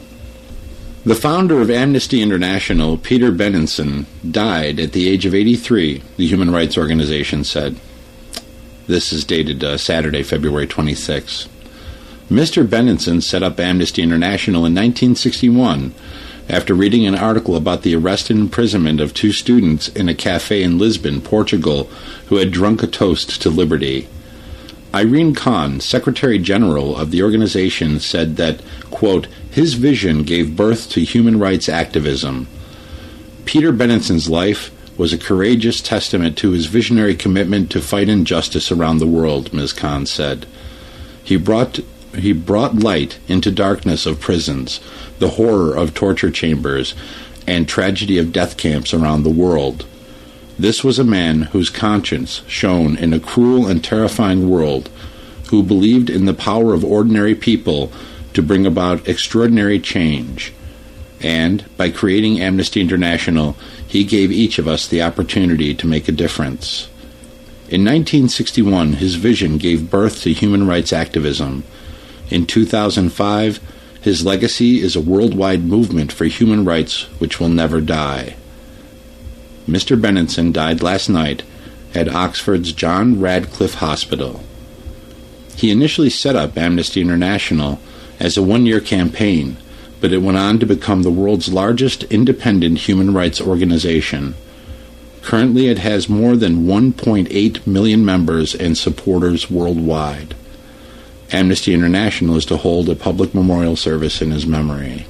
The founder of Amnesty International, Peter Benenson, died at the age of eighty-three, the human rights organization said. This is dated uh, Saturday, February twenty-sixth. Mister Benenson set up Amnesty International in nineteen sixty-one after reading an article about the arrest and imprisonment of two students in a cafe in Lisbon, Portugal, who had drunk a toast to liberty. Irene Khan, Secretary General of the organization, said that, quote, his vision gave birth to human rights activism. Peter Benenson's life was a courageous testament to his visionary commitment to fight injustice around the world, Miz Khan said. He brought he brought light into darkness of prisons, the horror of torture chambers, and tragedy of death camps around the world. This was a man whose conscience shone in a cruel and terrifying world, who believed in the power of ordinary people to bring about extraordinary change. And, by creating Amnesty International, he gave each of us the opportunity to make a difference. In nineteen sixty-one, his vision gave birth to human rights activism. In two thousand five, his legacy is a worldwide movement for human rights which will never die. Mister Benenson died last night at Oxford's John Radcliffe Hospital. He initially set up Amnesty International as a one-year campaign, but it went on to become the world's largest independent human rights organization. Currently, it has more than one point eight million members and supporters worldwide. Amnesty International is to hold a public memorial service in his memory.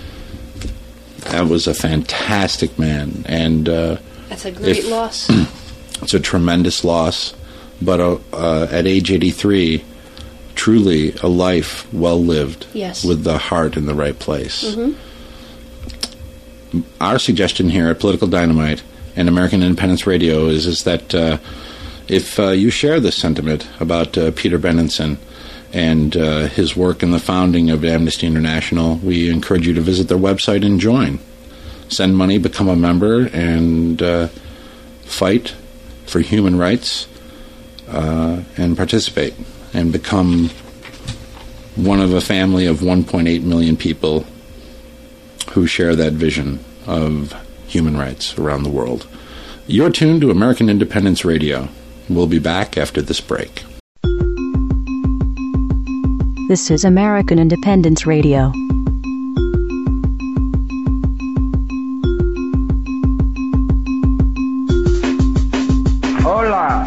That was a fantastic man, and uh, that's a great if, loss. It's a tremendous loss, but uh, uh, at age eighty-three, truly a life well lived, yes, with the heart in the right place. Mm-hmm. Our suggestion here at Political Dynamite and American Independence Radio is is that uh, if uh, you share this sentiment about uh, Peter Benenson and uh, his work in the founding of Amnesty International, we encourage you to visit their website and join. Send money, become a member, and uh, fight for human rights, uh, and participate, and become one of a family of one point eight million people who share that vision of human rights around the world. You're tuned to American Independence Radio. We'll be back after this break. This is American Independence Radio. Hola.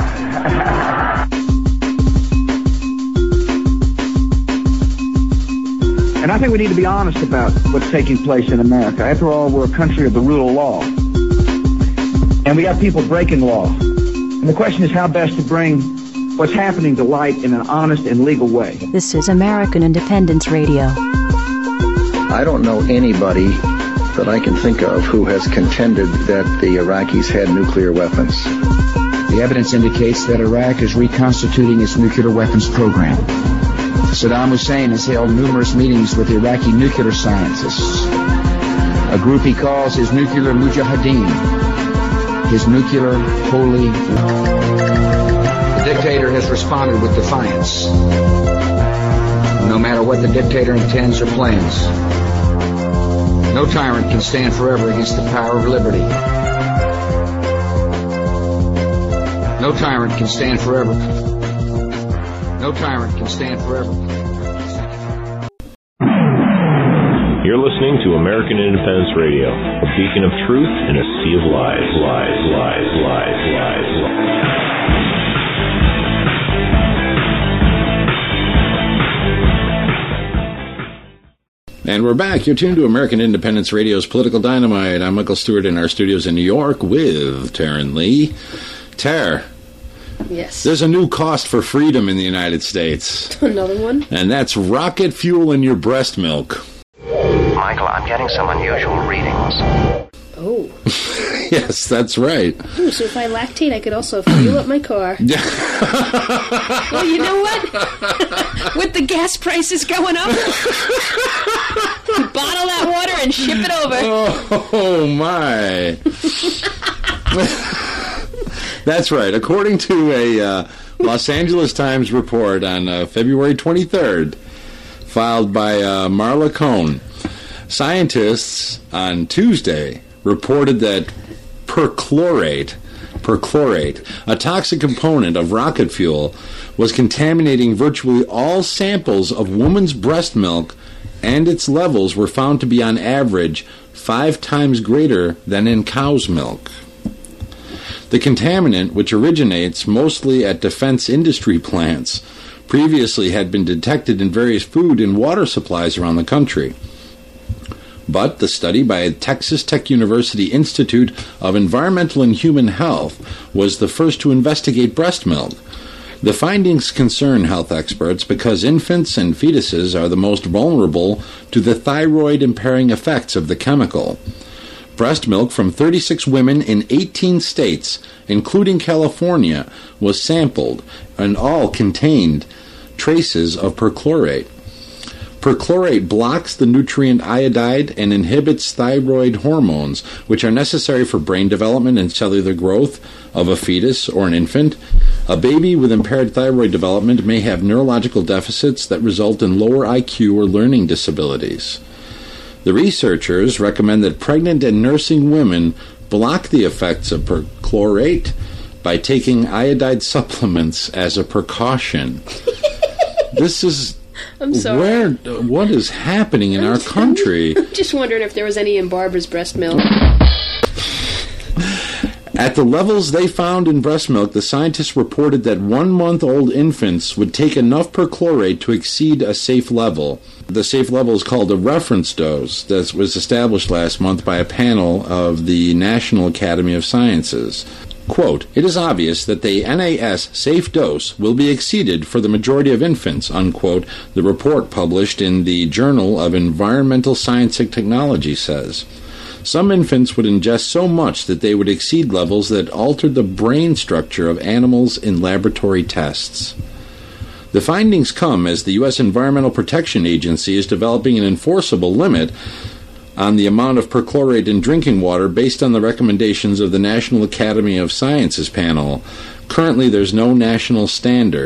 And I think we need to be honest about what's taking place in America. After all, we're a country of the rule of law. And we got people breaking law. And the question is how best to bring what's happening to light in an honest and legal way. This is American Independence Radio. I don't know anybody that I can think of who has contended that the Iraqis had nuclear weapons. The evidence indicates that Iraq is reconstituting its nuclear weapons program. Saddam Hussein has held numerous meetings with Iraqi nuclear scientists, a group he calls his nuclear mujahideen, his nuclear holy. The dictator has responded with defiance. No matter what the dictator intends or plans, no tyrant can stand forever against the power of liberty. No tyrant can stand forever. No tyrant can stand forever. You're listening to American Independence Radio, a beacon of truth in a sea of lies, lies, lies, lies, lies, lies. And we're back. You're tuned to American Independence Radio's Political Dynamite. I'm Michael Stewart in our studios in New York with Taryn Lee. Tara. Yes. There's a new cost for freedom in the United States. Another one? And that's rocket fuel in your breast milk. Michael, I'm getting some unusual readings. Oh. Yes, that's right. Ooh, so if I lactate, I could also fuel up my car. Well, you know what? With the gas prices going up, bottle that water and ship it over. Oh, my. That's right. According to a uh, Los Angeles Times report on uh, February twenty-third, filed by uh, Marla Cohn, scientists on Tuesday reported that perchlorate, perchlorate, a toxic component of rocket fuel, was contaminating virtually all samples of women's breast milk, and its levels were found to be on average five times greater than in cow's milk. The contaminant, which originates mostly at defense industry plants, previously had been detected in various food and water supplies around the country. But the study by Texas Tech University Institute of Environmental and Human Health was the first to investigate breast milk. The findings concern health experts because infants and fetuses are the most vulnerable to the thyroid-impairing effects of the chemical. Breast milk from thirty-six women in eighteen states, including California, was sampled, and all contained traces of perchlorate. Perchlorate blocks the nutrient iodide and inhibits thyroid hormones, which are necessary for brain development and cellular growth of a fetus or an infant. A baby with impaired thyroid development may have neurological deficits that result in lower I Q or learning disabilities. The researchers recommend that pregnant and nursing women block the effects of perchlorate by taking iodide supplements as a precaution. This is I'm sorry. Where? What is happening in our country? I'm just wondering if there was any in Barbara's breast milk. At the levels they found in breast milk, the scientists reported that one-month-old infants would take enough perchlorate to exceed a safe level. The safe level is called a reference dose that was established last month by a panel of the National Academy of Sciences. Quote, "It is obvious that the N A S safe dose will be exceeded for the majority of infants," unquote, the report published in the Journal of Environmental Science and Technology says. Some infants would ingest so much that they would exceed levels that altered the brain structure of animals in laboratory tests. The findings come as the U S Environmental Protection Agency is developing an enforceable limit on the amount of perchlorate in drinking water based on the recommendations of the National Academy of Sciences panel. Currently, there's no national standard.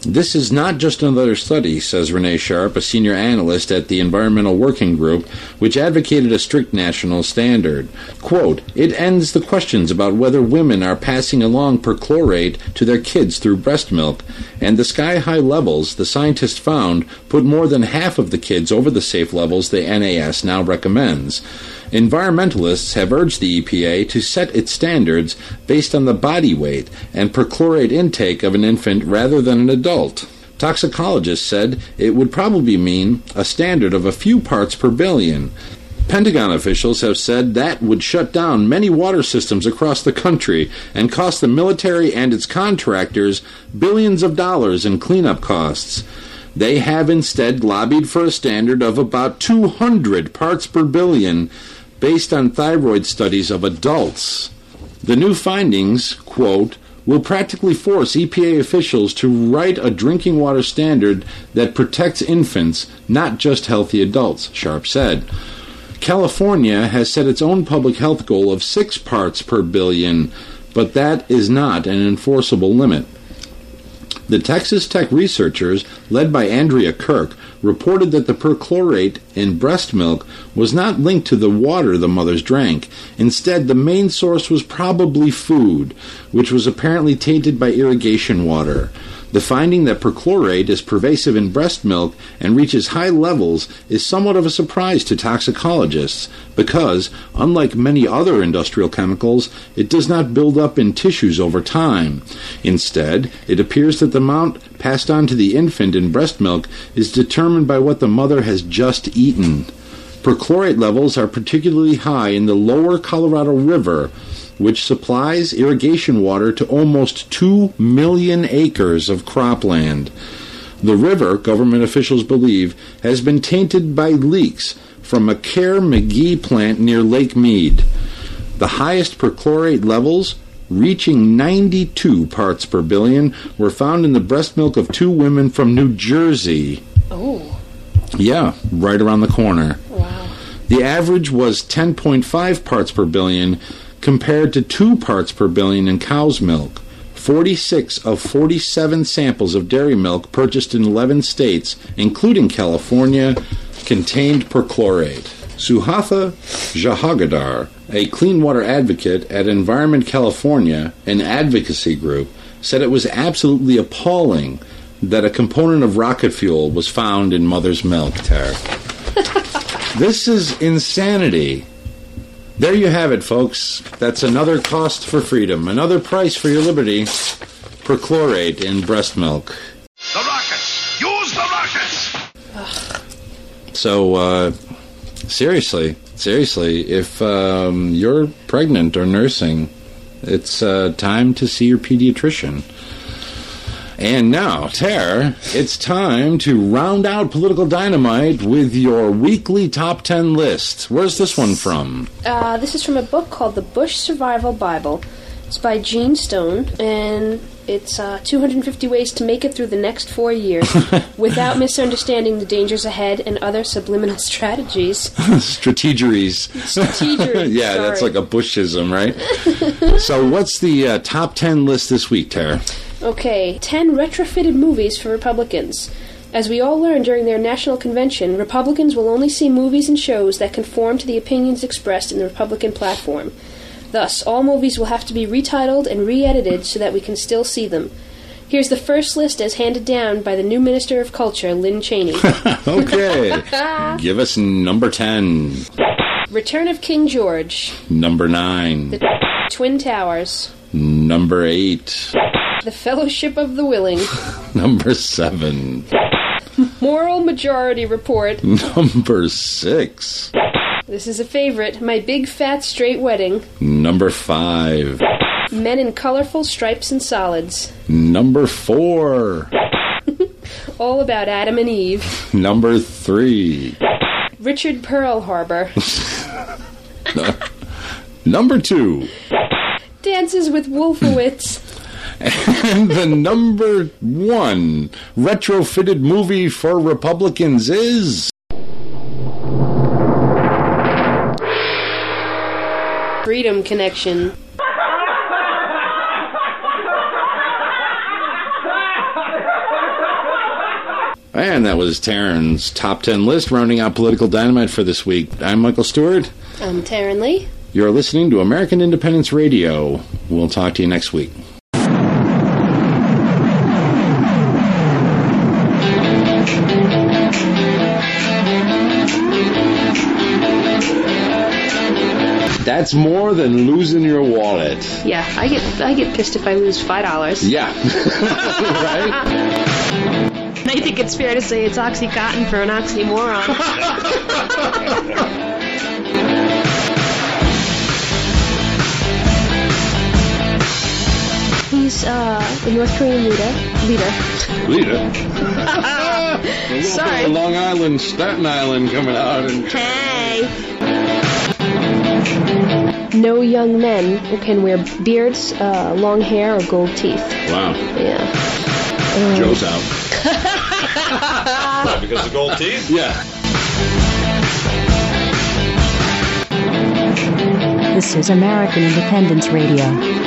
This is not just another study, says Renee Sharp, a senior analyst at the Environmental Working Group, which advocated a strict national standard. Quote, it ends the questions about whether women are passing along perchlorate to their kids through breast milk, and the sky-high levels, the scientists found, put more than half of the kids over the safe levels the N A S now recommends. Environmentalists have urged the E P A to set its standards based on the body weight and perchlorate intake of an infant rather than an adult. Toxicologists said it would probably mean a standard of a few parts per billion. Pentagon officials have said that would shut down many water systems across the country and cost the military and its contractors billions of dollars in cleanup costs. They have instead lobbied for a standard of about two hundred parts per billion based on thyroid studies of adults. The new findings, quote, will practically force E P A officials to write a drinking water standard that protects infants, not just healthy adults, Sharp said. California has set its own public health goal of six parts per billion, but that is not an enforceable limit. The Texas Tech researchers, led by Andrea Kirk, reported that the perchlorate in breast milk was not linked to the water the mothers drank. Instead, the main source was probably food, which was apparently tainted by irrigation water. The finding that perchlorate is pervasive in breast milk and reaches high levels is somewhat of a surprise to toxicologists because, unlike many other industrial chemicals, it does not build up in tissues over time. Instead, it appears that the amount passed on to the infant in breast milk is determined by what the mother has just eaten. Perchlorate levels are particularly high in the lower Colorado River, which supplies irrigation water to almost two million acres of cropland. The river, government officials believe, has been tainted by leaks from a Kerr-McGee plant near Lake Mead. The highest perchlorate levels, reaching ninety-two parts per billion, were found in the breast milk of two women from New Jersey. Oh. Yeah, right around the corner. Wow. The average was ten point five parts per billion, compared to two parts per billion in cow's milk. forty-six of forty-seven samples of dairy milk purchased in eleven states, including California, contained perchlorate. Suhatha Jahagadar, a clean water advocate at Environment California, an advocacy group, said it was absolutely appalling that a component of rocket fuel was found in mother's milk, Tara. This is insanity. There you have it, folks. That's another cost for freedom, another price for your liberty. Perchlorate in breast milk. The rockets! Use the rockets! Ugh. So, uh, seriously, seriously, if um, you're pregnant or nursing, it's uh, time to see your pediatrician. And now, Tara, it's time to round out Political Dynamite with your weekly top ten list. Where's this one from? Uh, this is from a book called The Bush Survival Bible. It's by Gene Stone, and it's uh, two hundred fifty ways to make it through the next four years without misunderstanding the dangers ahead and other subliminal strategies. Strategeries. Strategeries. Yeah, sorry. That's like a Bushism, right? So what's the uh, top ten list this week, Tara? Okay, ten retrofitted movies for Republicans. As we all learned during their national convention, Republicans will only see movies and shows that conform to the opinions expressed in the Republican platform. Thus, all movies will have to be retitled and re-edited so that we can still see them. Here's the first list as handed down by the new Minister of Culture, Lynn Cheney. Okay. Give us number ten. Return of King George. Number nine. The Twin Towers. Number eight. The Fellowship of the Willing. Number seven. Moral Majority Report. Number six. This is a favorite. My Big Fat Straight Wedding. Number five. Men in Colorful Stripes and Solids. Number four. All About Adam and Eve. Number three. Richard Pearl Harbor. Number two. Dances with Wolfowitz. And the number one retrofitted movie for Republicans is... Freedom Connection. And that was Taryn's Top ten list, rounding out Political Dynamite for this week. I'm Michael Stewart. I'm Taryn Lee. You're listening to American Independence Radio. We'll talk to you next week. That's more than losing your wallet. Yeah, I get I get pissed if I lose five dollars. Yeah. Right? I think it's fair to say it's Oxycontin for an oxymoron. He's uh, the North Korean leader. Leader. Leader? Sorry. Long Island, Staten Island coming out. And hey. No young men can wear beards, uh, long hair, or gold teeth. Wow. Yeah. Um, Joe's out. What, because of gold teeth? Yeah. This is American Independence Radio.